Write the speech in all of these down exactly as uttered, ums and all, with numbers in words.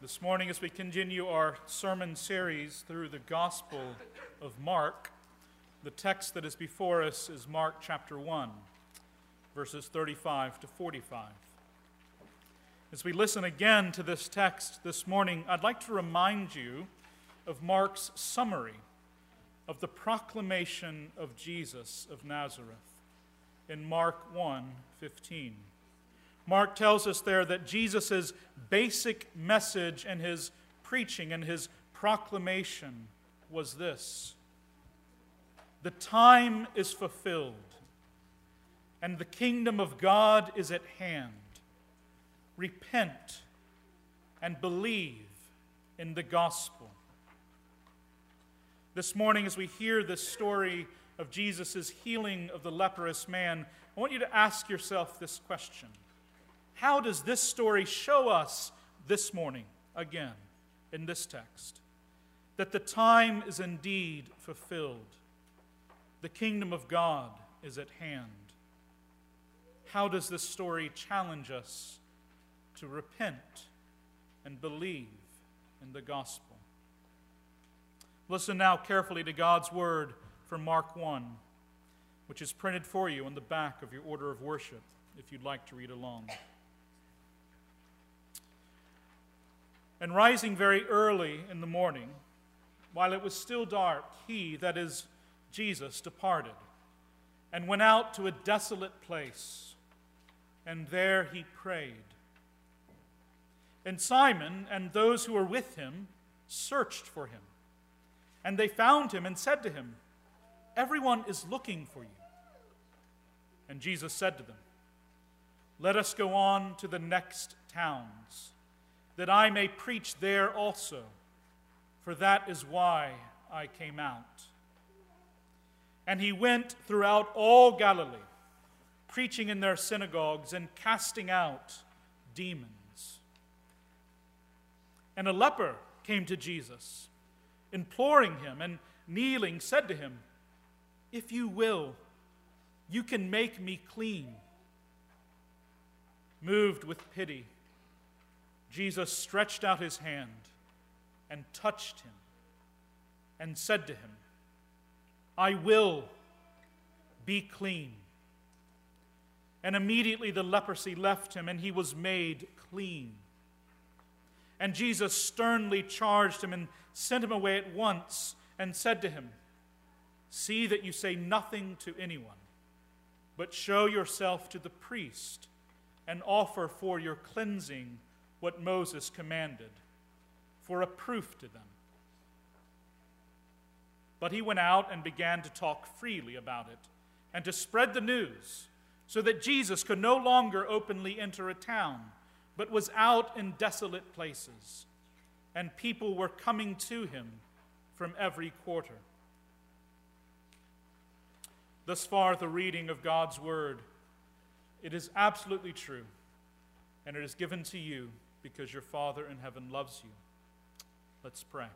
This morning, as we continue our sermon series through the Gospel of Mark, the text that is before us is Mark chapter one, verses thirty-five to forty-five. As we listen again to this text this morning, I'd like to remind you of Mark's summary of the proclamation of Jesus of Nazareth in Mark one fifteen. Mark tells us there that Jesus' basic message and his preaching and his proclamation was this: the time is fulfilled, and the kingdom of God is at hand. Repent and believe in the gospel. This morning, as we hear this story of Jesus' healing of the leprous man, I want you to ask yourself this question: how does this story show us this morning, again, in this text, that the time is indeed fulfilled? The kingdom of God is at hand. How does this story challenge us to repent and believe in the gospel? Listen now carefully to God's word from Mark one, which is printed for you on the back of your order of worship, if you'd like to read along. And rising very early in the morning, while it was still dark, he, that is Jesus, departed and went out to a desolate place, and there he prayed. And Simon and those who were with him searched for him, and they found him and said to him, "Everyone is looking for you." And Jesus said to them, "Let us go on to the next towns, that I may preach there also, for that is why I came out." And he went throughout all Galilee, preaching in their synagogues and casting out demons. And a leper came to Jesus, imploring him, and kneeling said to him, "If you will, you can make me clean." Moved with pity, Jesus stretched out his hand and touched him and said to him, "I will, be clean." And immediately the leprosy left him, and he was made clean. And Jesus sternly charged him and sent him away at once and said to him, "See that you say nothing to anyone, but show yourself to the priest and offer for your cleansing what Moses commanded, for a proof to them." But he went out and began to talk freely about it and to spread the news, so that Jesus could no longer openly enter a town, but was out in desolate places, and people were coming to him from every quarter. Thus far, the reading of God's word. It is absolutely true, and it is given to you because your Father in heaven loves you. Let's pray.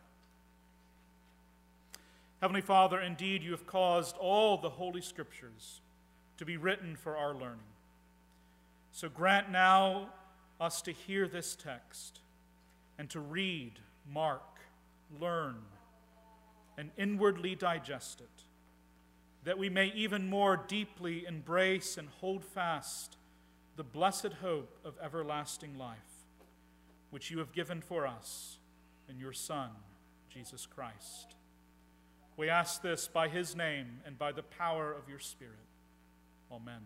Heavenly Father, indeed you have caused all the Holy Scriptures to be written for our learning. So grant now us to hear this text and to read, mark, learn, and inwardly digest it, that we may even more deeply embrace and hold fast the blessed hope of everlasting life, which you have given for us in your Son, Jesus Christ. We ask this by his name and by the power of your Spirit. Amen.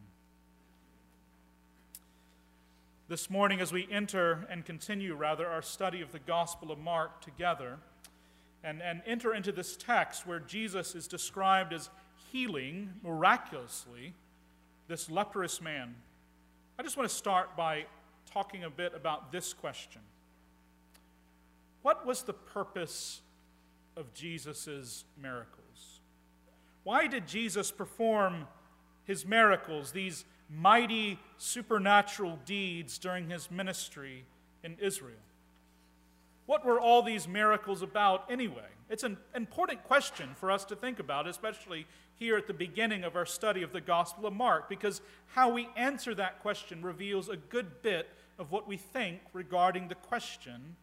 This morning, as we enter and continue, rather, our study of the Gospel of Mark together, and, and enter into this text where Jesus is described as healing miraculously this leprous man, I just want to start by talking a bit about this question. What was the purpose of Jesus' miracles? Why did Jesus perform his miracles, these mighty supernatural deeds during his ministry in Israel? What were all these miracles about anyway? It's an important question for us to think about, especially here at the beginning of our study of the Gospel of Mark, because how we answer that question reveals a good bit of what we think regarding the question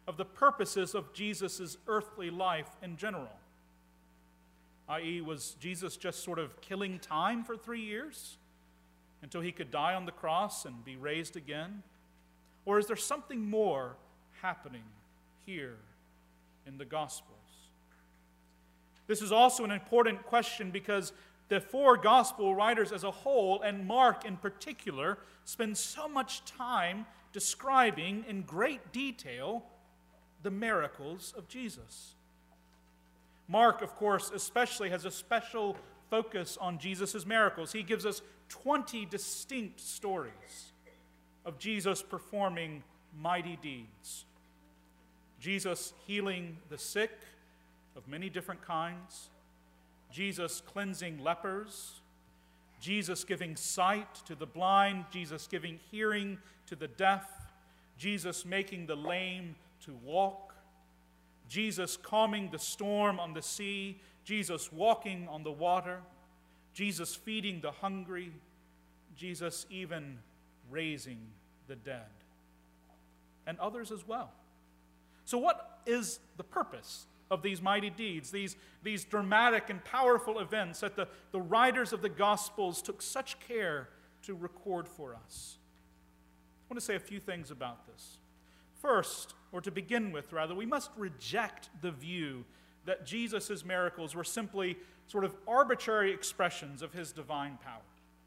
of the purposes of Jesus' earthly life in general. that is, was Jesus just sort of killing time for three years until he could die on the cross and be raised again? Or is there something more happening here in the Gospels? This is also an important question because the four Gospel writers as a whole, and Mark in particular, spend so much time describing in great detail the miracles of Jesus. Mark, of course, especially has a special focus on Jesus' miracles. He gives us twenty distinct stories of Jesus performing mighty deeds. Jesus healing the sick of many different kinds, Jesus cleansing lepers, Jesus giving sight to the blind, Jesus giving hearing to the deaf, Jesus making the lame to walk, Jesus calming the storm on the sea, Jesus walking on the water, Jesus feeding the hungry, Jesus even raising the dead, and others as well. So what is the purpose of these mighty deeds, these, these dramatic and powerful events that the, the writers of the Gospels took such care to record for us? I want to say a few things about this. First, or to begin with rather, we must reject the view that Jesus' miracles were simply sort of arbitrary expressions of his divine power.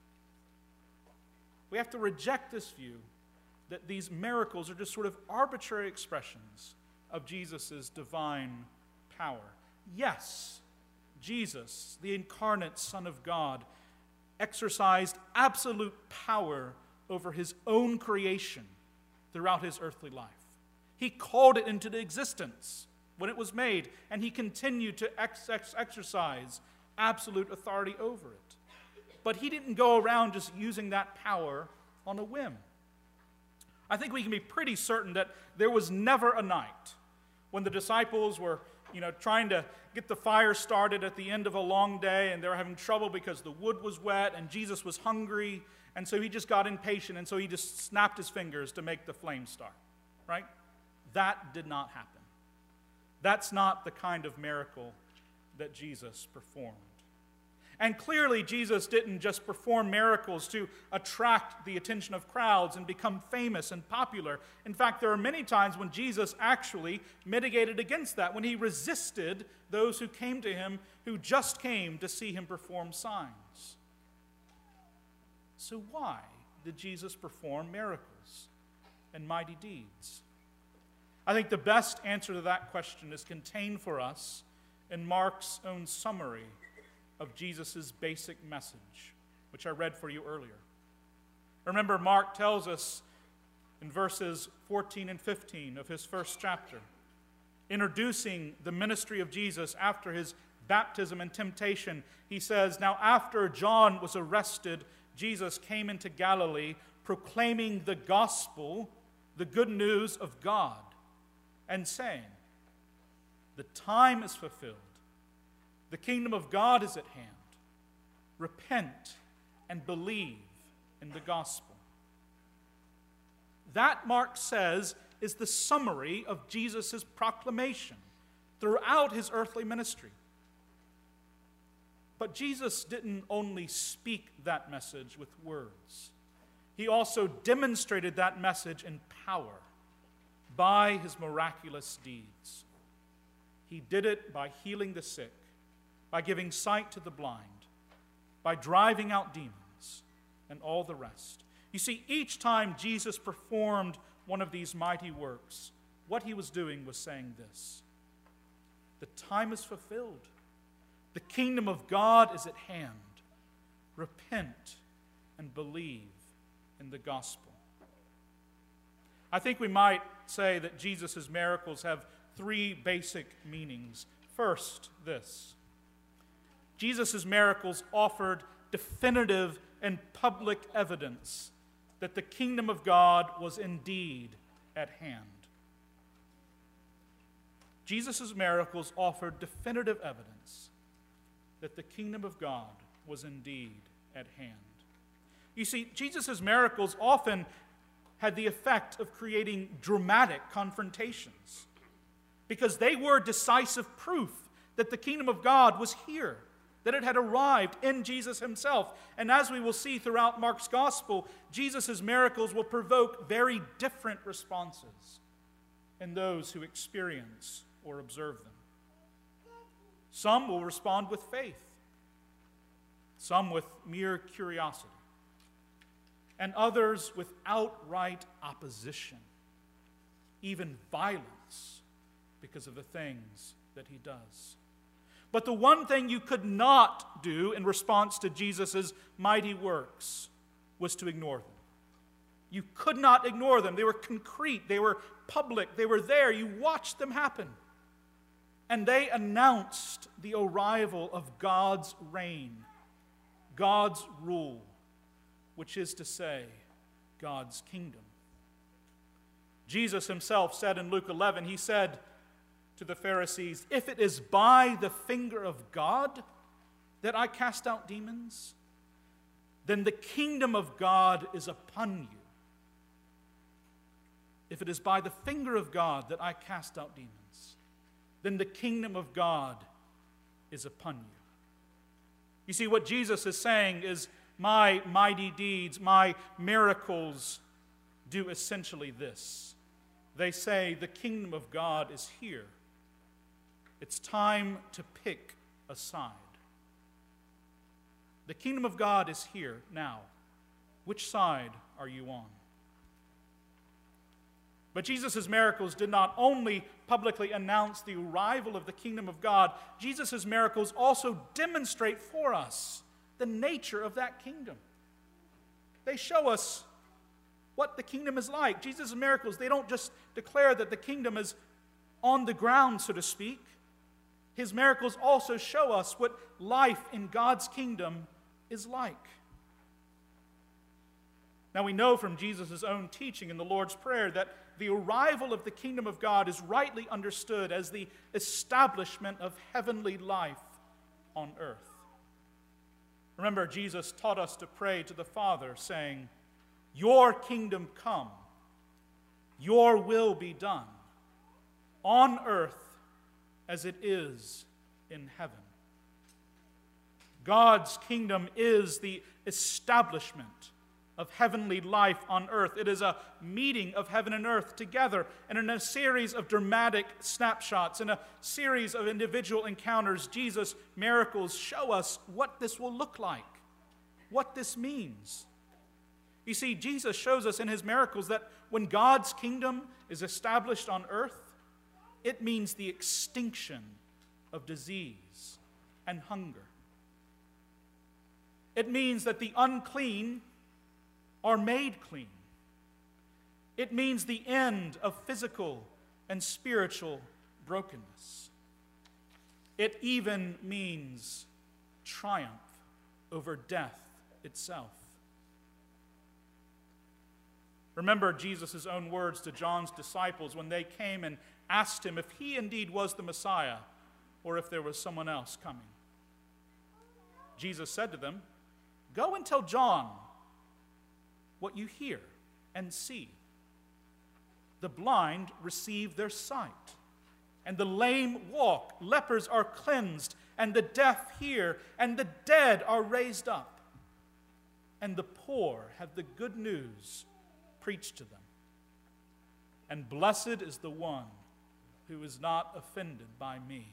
We have to reject this view that these miracles are just sort of arbitrary expressions of Jesus' divine power. Yes, Jesus, the incarnate Son of God, exercised absolute power over his own creation throughout his earthly life. He called it into existence when it was made, and he continued to ex- ex- exercise absolute authority over it. But he didn't go around just using that power on a whim. I think we can be pretty certain that there was never a night when the disciples were, you know, trying to get the fire started at the end of a long day, and they were having trouble because the wood was wet and Jesus was hungry, and so he just got impatient, and so he just snapped his fingers to make the flame start, right? That did not happen. That's not the kind of miracle that Jesus performed. And clearly, Jesus didn't just perform miracles to attract the attention of crowds and become famous and popular. In fact, there are many times when Jesus actually mitigated against that, when he resisted those who came to him, who just came to see him perform signs. So why did Jesus perform miracles and mighty deeds? I think the best answer to that question is contained for us in Mark's own summary of Jesus' basic message, which I read for you earlier. Remember, Mark tells us in verses fourteen and fifteen of his first chapter, introducing the ministry of Jesus after his baptism and temptation, he says, "Now after John was arrested, Jesus came into Galilee, proclaiming the gospel, the good news of God, and saying, 'The time is fulfilled. The kingdom of God is at hand. Repent and believe in the gospel.'" That, Mark says, is the summary of Jesus' proclamation throughout his earthly ministry. But Jesus didn't only speak that message with words. He also demonstrated that message in power by his miraculous deeds. He did it by healing the sick, by giving sight to the blind, by driving out demons, and all the rest. You see, each time Jesus performed one of these mighty works, what he was doing was saying this: the time is fulfilled. The kingdom of God is at hand. Repent and believe in the gospel. I think we might say that Jesus' miracles have three basic meanings. First, this: Jesus' miracles offered definitive and public evidence that the kingdom of God was indeed at hand. Jesus' miracles offered definitive evidence that the kingdom of God was indeed at hand. You see, Jesus' miracles often had the effect of creating dramatic confrontations. because they were decisive proof that the kingdom of God was here, that it had arrived in Jesus himself. And as we will see throughout Mark's gospel, Jesus' miracles will provoke very different responses in those who experience or observe them. Some will respond with faith, some with mere curiosity, and others with outright opposition, even violence, because of the things that he does. But the one thing you could not do in response to Jesus' mighty works was to ignore them. You could not ignore them. They were concrete, they were public, they were there. You watched them happen. And they announced the arrival of God's reign, God's rule, which is to say, God's kingdom. Jesus himself said in Luke eleven, he said to the Pharisees, "If it is by the finger of God that I cast out demons, then the kingdom of God is upon you. If it is by the finger of God that I cast out demons, then the kingdom of God is upon you." You see, what Jesus is saying is, my mighty deeds, my miracles do essentially this. They say, the kingdom of God is here. It's time to pick a side. The kingdom of God is here now. Which side are you on? But Jesus' miracles did not only publicly announce the arrival of the kingdom of God, Jesus' miracles also demonstrate for us the nature of that kingdom. They show us what the kingdom is like. Jesus' miracles, they don't just declare that the kingdom is on the ground, so to speak. His miracles also show us what life in God's kingdom is like. Now we know from Jesus' own teaching in the Lord's Prayer that the arrival of the kingdom of God is rightly understood as the establishment of heavenly life on earth. Remember, Jesus taught us to pray to the Father, saying, "Your kingdom come, your will be done, on earth as it is in heaven." God's kingdom is the establishment of heavenly life on earth. It is a meeting of heaven and earth together, and in a series of dramatic snapshots, in a series of individual encounters, Jesus' miracles show us what this will look like, what this means. You see, Jesus shows us in his miracles that when God's kingdom is established on earth, it means the extinction of disease and hunger. It means that the unclean are made clean. It means the end of physical and spiritual brokenness. It even means triumph over death itself. Remember Jesus' own words to John's disciples when they came and asked him if he indeed was the Messiah or if there was someone else coming. Jesus said to them, "Go and tell John what you hear and see. The blind receive their sight, and the lame walk, lepers are cleansed, and the deaf hear, and the dead are raised up, and the poor have the good news preached to them. And blessed is the one who is not offended by me."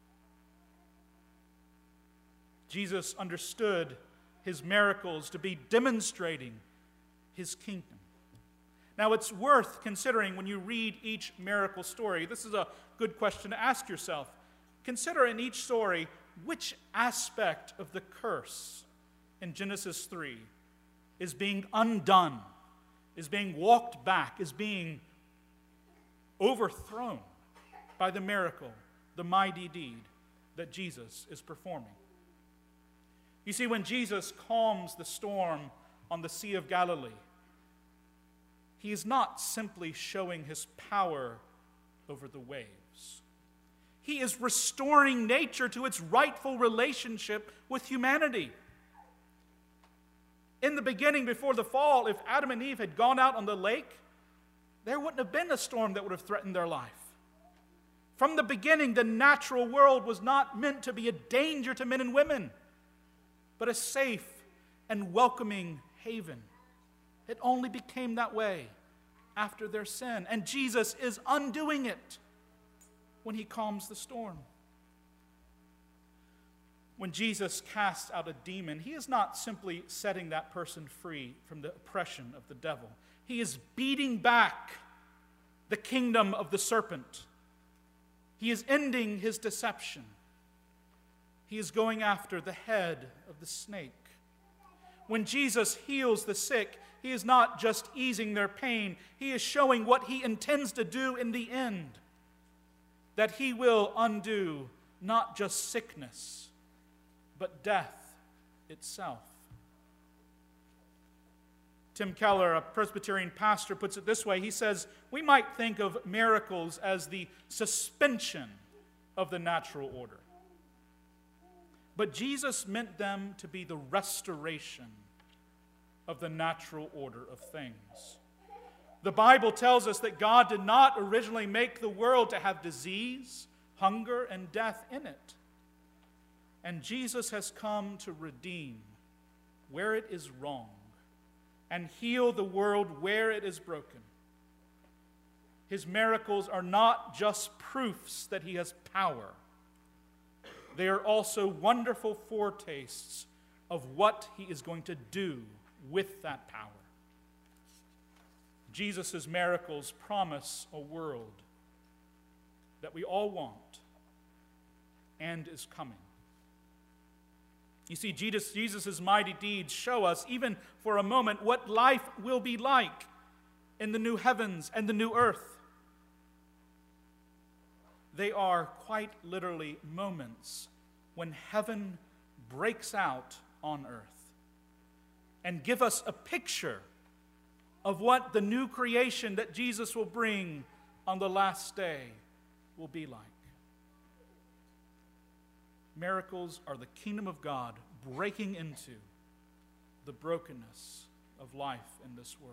Jesus understood his miracles to be demonstrating his kingdom. Now, it's worth considering when you read each miracle story. This is a good question to ask yourself. Consider in each story which aspect of the curse in Genesis three is being undone, is being walked back, is being overthrown by the miracle, the mighty deed that Jesus is performing. You see, when Jesus calms the storm on the Sea of Galilee, he is not simply showing his power over the waves. He is restoring nature to its rightful relationship with humanity. In the beginning, before the fall, if Adam and Eve had gone out on the lake, there wouldn't have been a storm that would have threatened their life. From the beginning, the natural world was not meant to be a danger to men and women, but a safe and welcoming haven. It only became that way after their sin, and Jesus is undoing it when he calms the storm. When Jesus casts out a demon, he is not simply setting that person free from the oppression of the devil. He is beating back the kingdom of the serpent. He is ending his deception. He is going after the head of the snake. When Jesus heals the sick, he is not just easing their pain. He is showing what he intends to do in the end. That he will undo not just sickness, but death itself. Tim Keller, a Presbyterian pastor, puts it this way. He says, we might think of miracles as the suspension of the natural order. But Jesus meant them to be the restoration of the natural order of things. The Bible tells us that God did not originally make the world to have disease, hunger, and death in it. And Jesus has come to redeem where it is wrong and heal the world where it is broken. His miracles are not just proofs that he has power. They are also wonderful foretastes of what he is going to do with that power. Jesus' miracles promise a world that we all want and is coming. You see, Jesus, Jesus' mighty deeds show us, even for a moment, what life will be like in the new heavens and the new earth. They are quite literally moments when heaven breaks out on earth and give us a picture of what the new creation that Jesus will bring on the last day will be like. Miracles are the kingdom of God breaking into the brokenness of life in this world.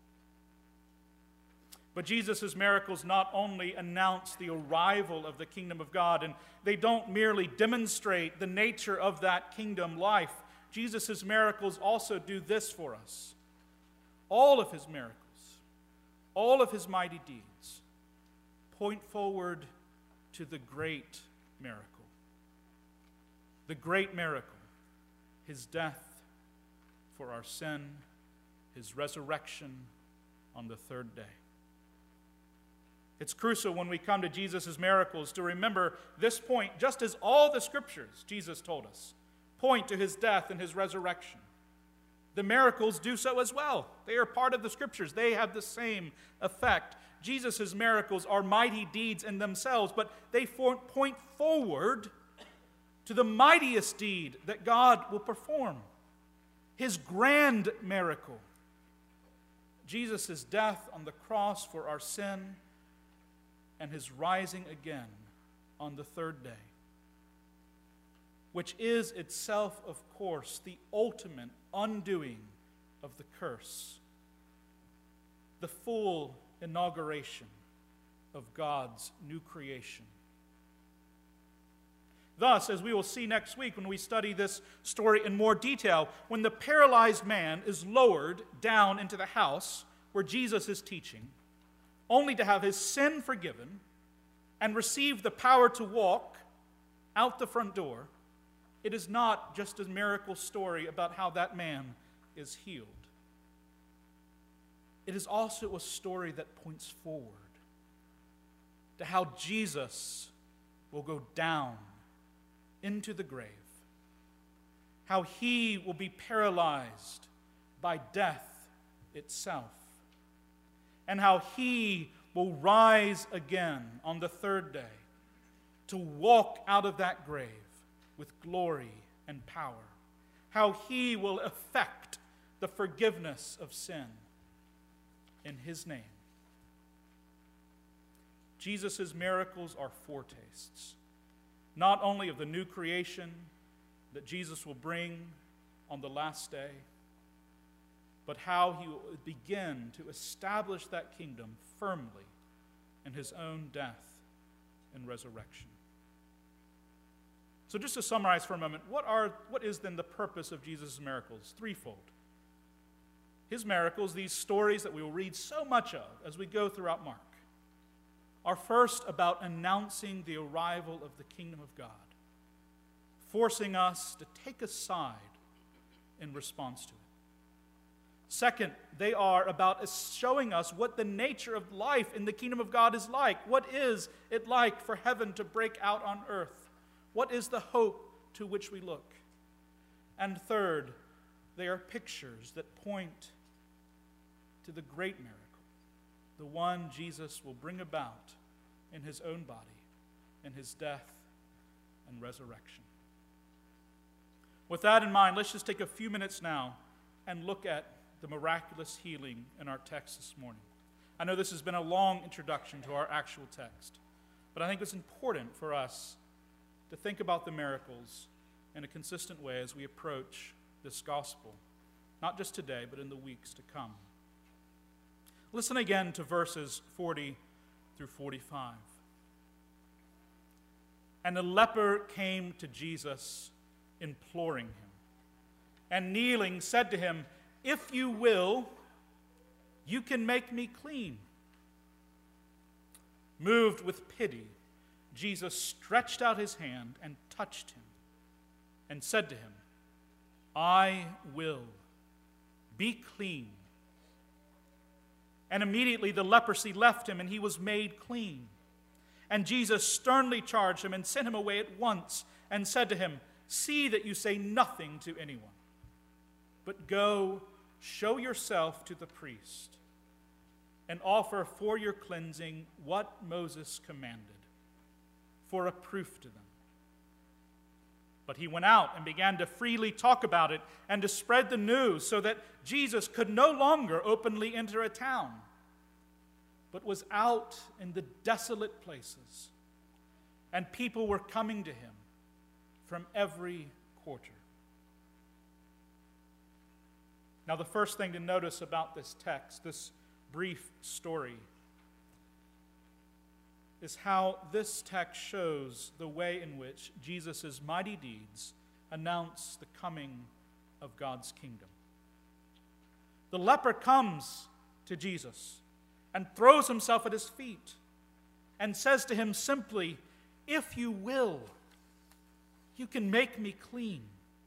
But Jesus' miracles not only announce the arrival of the kingdom of God, and they don't merely demonstrate the nature of that kingdom life. Jesus' miracles also do this for us. All of his miracles, all of his mighty deeds, point forward to the great miracle. The great miracle, his death for our sin, his resurrection on the third day. It's crucial when we come to Jesus' miracles to remember this point, just as all the scriptures, Jesus told us, point to his death and his resurrection. The miracles do so as well. They are part of the scriptures. They have the same effect. Jesus' miracles are mighty deeds in themselves, but they point forward to the mightiest deed that God will perform, his grand miracle. Jesus' death on the cross for our sin and his rising again on the third day, which is itself, of course, the ultimate undoing of the curse, the full inauguration of God's new creation. Thus, as we will see next week when we study this story in more detail, when the paralyzed man is lowered down into the house where Jesus is teaching, only to have his sin forgiven and receive the power to walk out the front door, it is not just a miracle story about how that man is healed. It is also a story that points forward to how Jesus will go down into the grave, how he will be paralyzed by death itself, and how he will rise again on the third day to walk out of that grave with glory and power, how he will effect the forgiveness of sin in his name. Jesus' miracles are foretastes, not only of the new creation that Jesus will bring on the last day, but how he will begin to establish that kingdom firmly in his own death and resurrection. So just to summarize for a moment, what are what is then the purpose of Jesus' miracles? Threefold. His miracles, these stories that we will read so much of as we go throughout Mark, are first about announcing the arrival of the kingdom of God, forcing us to take a side in response to it. Second, they are about showing us what the nature of life in the kingdom of God is like. What is it like for heaven to break out on earth? What is the hope to which we look? And third, they are pictures that point to the great miracle, the one Jesus will bring about in his own body, in his death and resurrection. With that in mind, let's just take a few minutes now and look at the miraculous healing in our text this morning. I know this has been a long introduction to our actual text, but I think it's important for us to think about the miracles in a consistent way as we approach this gospel, not just today, but in the weeks to come. Listen again to verses forty through forty-five. And the leper came to Jesus, imploring him, and kneeling said to him, "If you will, you can make me clean." Moved with pity, Jesus stretched out his hand and touched him and said to him, "I will, be clean." And immediately the leprosy left him and he was made clean. And Jesus sternly charged him and sent him away at once and said to him, "See that you say nothing to anyone, but go, show yourself to the priest, and offer for your cleansing what Moses commanded, for a proof to them." But he went out and began to freely talk about it and to spread the news, so that Jesus could no longer openly enter a town, but was out in the desolate places, and people were coming to him from every quarter. Now, the first thing to notice about this text, this brief story, is how this text shows the way in which Jesus' mighty deeds announce the coming of God's kingdom. The leper comes to Jesus and throws himself at his feet and says to him simply, "If you will, you can make me clean."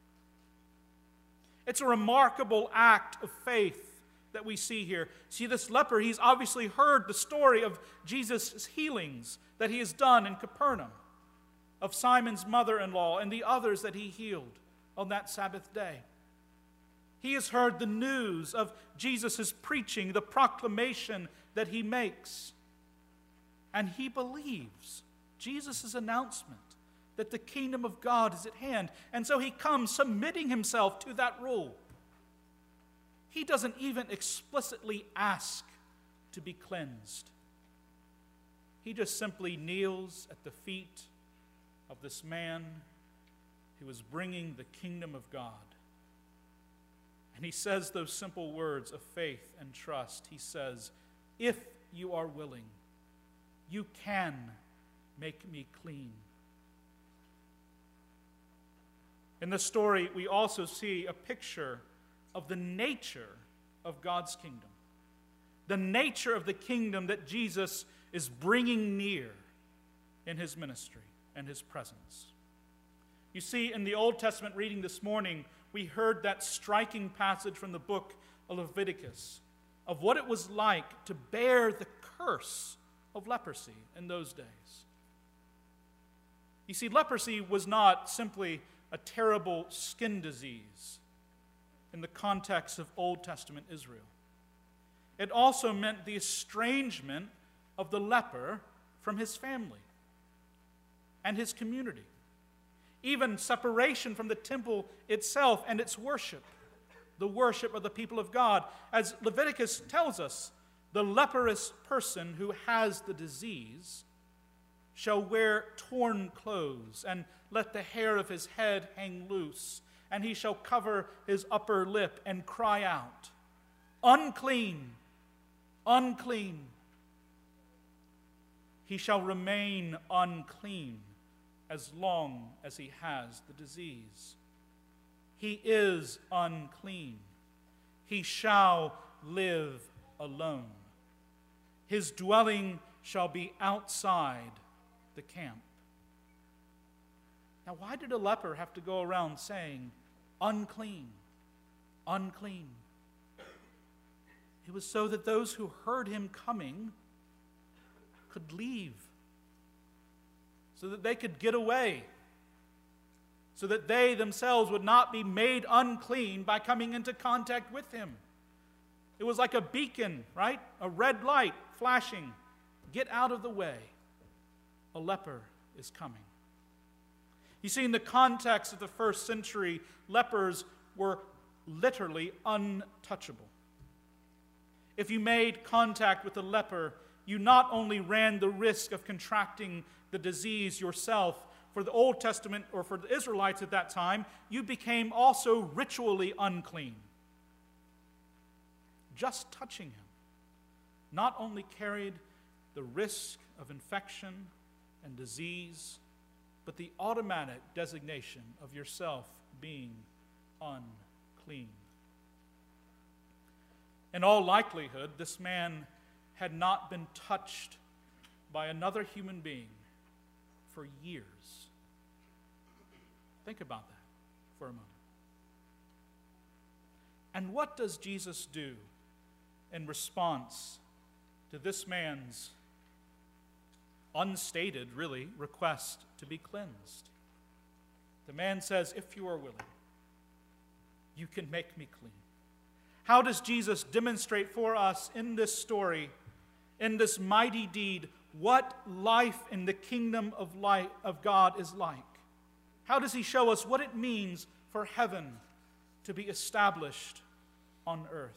It's a remarkable act of faith that we see here. See, this leper, he's obviously heard the story of Jesus' healings that he has done in Capernaum, of Simon's mother-in-law and the others that he healed on that Sabbath day. He has heard the news of Jesus' preaching, the proclamation that he makes. And he believes Jesus' announcement that the kingdom of God is at hand. And so he comes submitting himself to that rule. He doesn't even explicitly ask to be cleansed. He just simply kneels at the feet of this man who is bringing the kingdom of God. And he says those simple words of faith and trust. He says, "If you are willing, you can make me clean." In this story, we also see a picture of the nature of God's kingdom, the nature of the kingdom that Jesus is bringing near in his ministry and his presence. You see, in the Old Testament reading this morning, we heard that striking passage from the book of Leviticus of what it was like to bear the curse of leprosy in those days. You see, leprosy was not simply a terrible skin disease in the context of Old Testament Israel. It also meant the estrangement of the leper from his family and his community, even separation from the temple itself and its worship, the worship of the people of God. As Leviticus tells us, the leprous person who has the disease shall wear torn clothes and let the hair of his head hang loose, and he shall cover his upper lip and cry out, "Unclean, unclean." he shall remain unclean as long as he has the disease. He is unclean. He shall live alone. His dwelling shall be outside the camp. Now, why did a leper have to go around saying, unclean, unclean? It was so that those who heard him coming could leave, so that they could get away, so that they themselves would not be made unclean by coming into contact with him. It was like a beacon, right? A red light flashing. Get out of the way. A leper is coming. You see, in the context of the first century, lepers were literally untouchable. If you made contact with a leper, you not only ran the risk of contracting the disease yourself, for the Old Testament or for the Israelites at that time, you became also ritually unclean. Just touching him not only carried the risk of infection and disease, but the automatic designation of yourself being unclean. In all likelihood, this man had not been touched by another human being for years. Think about that for a moment. And what does Jesus do in response to this man's unstated, really, request to be cleansed? The man says, if you are willing, you can make me clean. How does Jesus demonstrate for us in this story, in this mighty deed, what life in the kingdom of life of God is like? How does he show us what it means for heaven to be established on earth?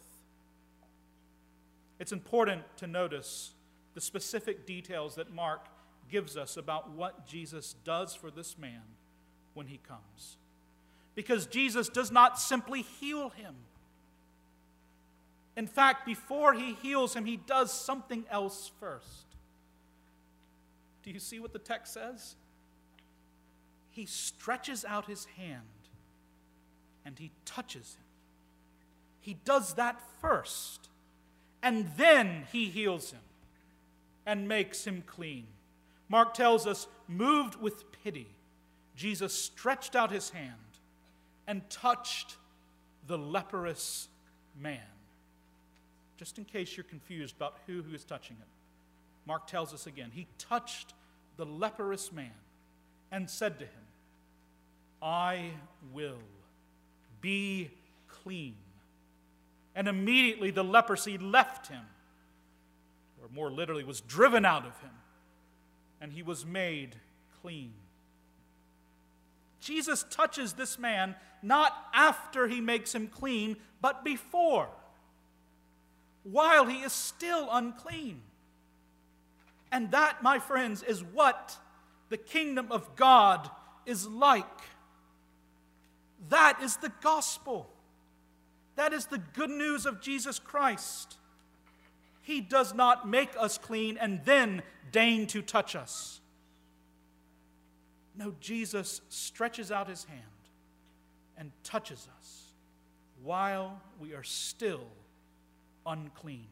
It's important to notice the specific details that Mark gives us about what Jesus does for this man when he comes. Because Jesus does not simply heal him. In fact, before he heals him, he does something else first. Do you see what the text says? He stretches out his hand and he touches him. He does that first, and then he heals him and makes him clean. Mark tells us, moved with pity, Jesus stretched out his hand and touched the leprous man. Just in case you're confused about who, who is touching it, Mark tells us again, he touched the leprous man and said to him, I will be clean. And immediately the leprosy left him, or more literally, was driven out of him, and he was made clean. Jesus touches this man not after he makes him clean, but before, while he is still unclean. And that, my friends, is what the kingdom of God is like. That is the gospel. That is the good news of Jesus Christ. He does not make us clean and then deign to touch us. No, Jesus stretches out his hand and touches us while we are still unclean.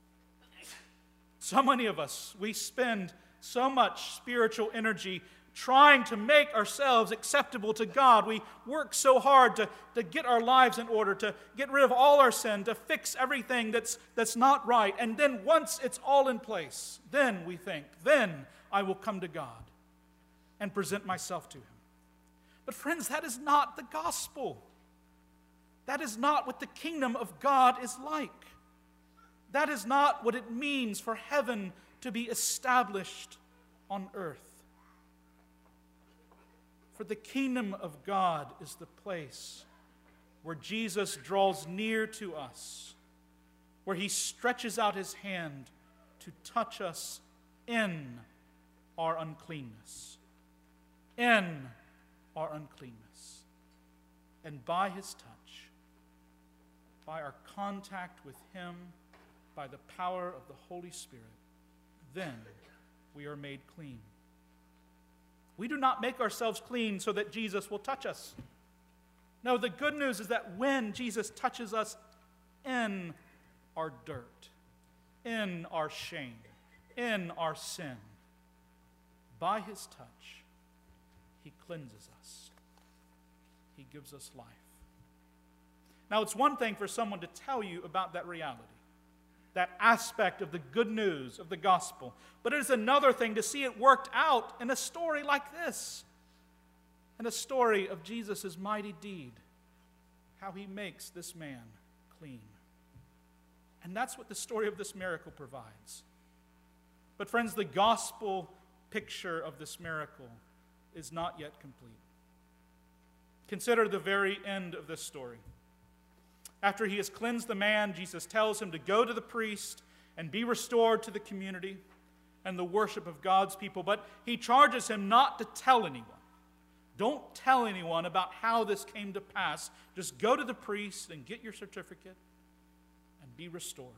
So many of us, we spend so much spiritual energy trying to make ourselves acceptable to God. We work so hard to, to get our lives in order, to get rid of all our sin, to fix everything that's, that's not right. And then once it's all in place, then we think, then I will come to God and present myself to him. But friends, that is not the gospel. That is not what the kingdom of God is like. That is not what it means for heaven to be established on earth. For the kingdom of God is the place where Jesus draws near to us, where he stretches out his hand to touch us in our uncleanness, in our uncleanness. And by his touch, by our contact with him, by the power of the Holy Spirit, then we are made clean. We do not make ourselves clean so that Jesus will touch us. No, the good news is that when Jesus touches us in our dirt, in our shame, in our sin, by his touch, he cleanses us. He gives us life. Now, it's one thing for someone to tell you about that reality, that aspect of the good news of the gospel, but it is another thing to see it worked out in a story like this, in a story of Jesus' mighty deed, how he makes this man clean. And that's what the story of this miracle provides. But friends, the gospel picture of this miracle is not yet complete. Consider the very end of this story. After he has cleansed the man, Jesus tells him to go to the priest and be restored to the community and the worship of God's people. But he charges him not to tell anyone. Don't tell anyone about how this came to pass. Just go to the priest and get your certificate and be restored.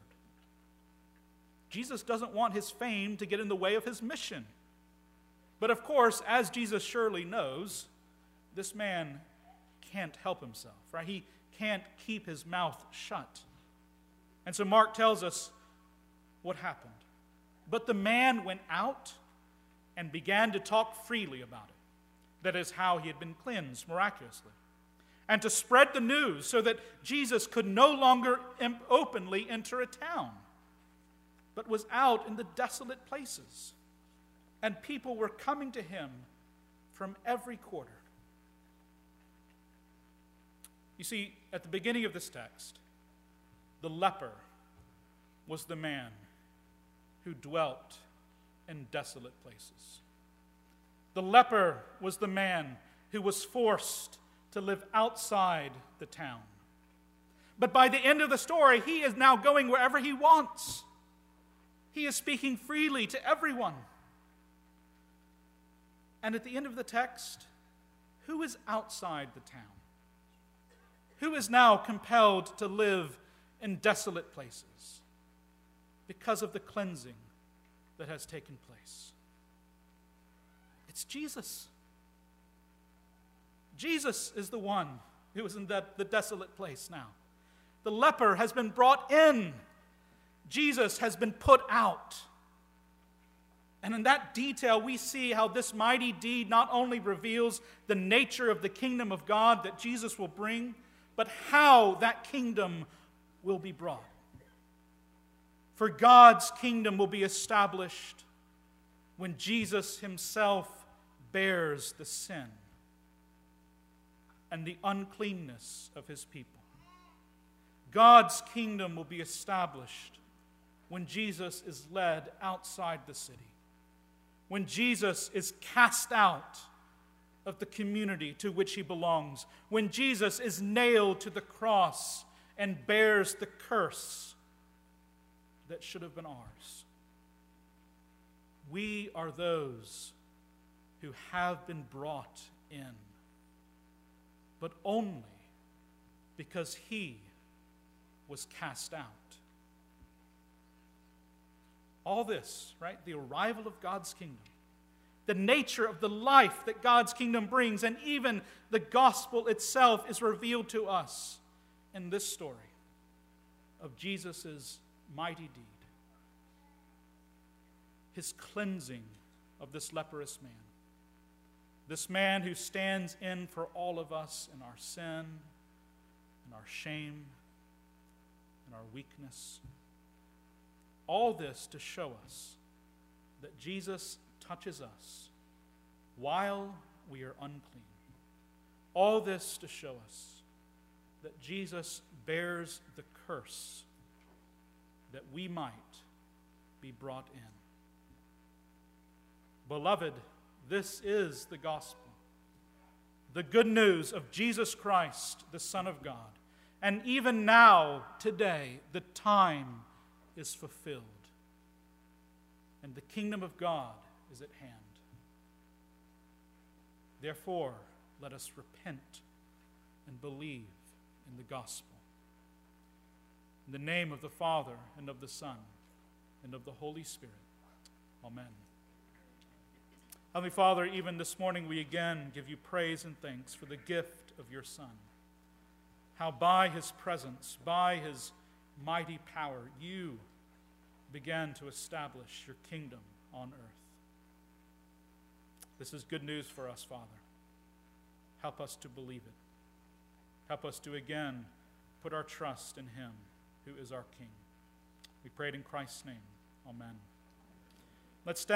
Jesus doesn't want his fame to get in the way of his mission. But of course, as Jesus surely knows, this man can't help himself, right? He can't keep his mouth shut. And so Mark tells us what happened. But the man went out and began to talk freely about it. That is how he had been cleansed miraculously. And to spread the news so that Jesus could no longer openly enter a town, but was out in the desolate places. And people were coming to him from every quarter. You see, at the beginning of this text, the leper was the man who dwelt in desolate places. The leper was the man who was forced to live outside the town. But by the end of the story, he is now going wherever he wants. He is speaking freely to everyone. And at the end of the text, who is outside the town? Who is now compelled to live in desolate places because of the cleansing that has taken place? It's Jesus. Jesus is the one who is in that, the desolate place now. The leper has been brought in. Jesus has been put out. And in that detail, we see how this mighty deed not only reveals the nature of the kingdom of God that Jesus will bring, but how that kingdom will be brought. For God's kingdom will be established when Jesus himself bears the sin and the uncleanness of his people. God's kingdom will be established when Jesus is led outside the city, when Jesus is cast out of the community to which he belongs, when Jesus is nailed to the cross and bears the curse that should have been ours. We are those who have been brought in, but only because he was cast out. All this, right? The arrival of God's kingdom, the nature of the life that God's kingdom brings, and even the gospel itself is revealed to us in this story of Jesus' mighty deed. His cleansing of this leprous man. This man who stands in for all of us in our sin, in our shame, in our weakness. All this to show us that Jesus touches us while we are unclean. All this to show us that Jesus bears the curse that we might be brought in. Beloved, this is the gospel, the good news of Jesus Christ, the Son of God. And even now, today, the time is fulfilled, and the kingdom of God is at hand. Therefore, let us repent and believe in the gospel. In the name of the Father, and of the Son, and of the Holy Spirit. Amen. Heavenly Father, even this morning we again give you praise and thanks for the gift of your Son. How by his presence, by his mighty power, you began to establish your kingdom on earth. This is good news for us, Father. Help us to believe it. Help us to again put our trust in him who is our King. We pray it in Christ's name. Amen. Let's stand.